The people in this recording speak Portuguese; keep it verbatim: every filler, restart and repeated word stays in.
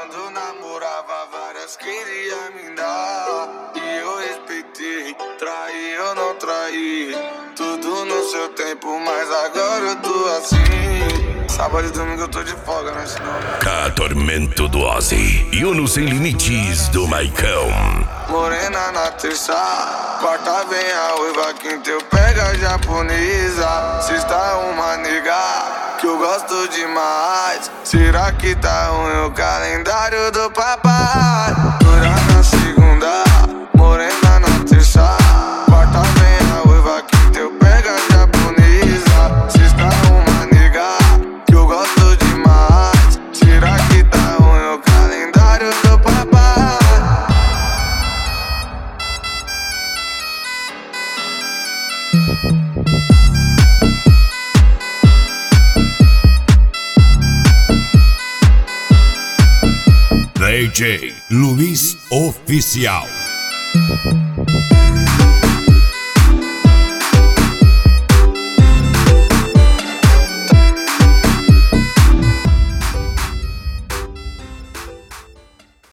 Quando namorava, várias queria me dar. E eu respeitei, traí ou não traí. Tudo no seu tempo, mas agora eu tô assim. Sábado e domingo eu tô de folga, né? Senão... Catormento do Ozzy e Uno Sem Limites do Maicão. Morena na terça, quarta vem a uiva, quinta eu pego a japonesa. Sexta uma nega que eu gosto demais. Será que tá ruim o calendário do papai? Dura na segunda, morena na terça, quarta vem a uiva, quinta eu pego a japonesa. Sexta uma nega que eu gosto demais. Será que tá ruim o calendário do papai? D J Luiz Oficial.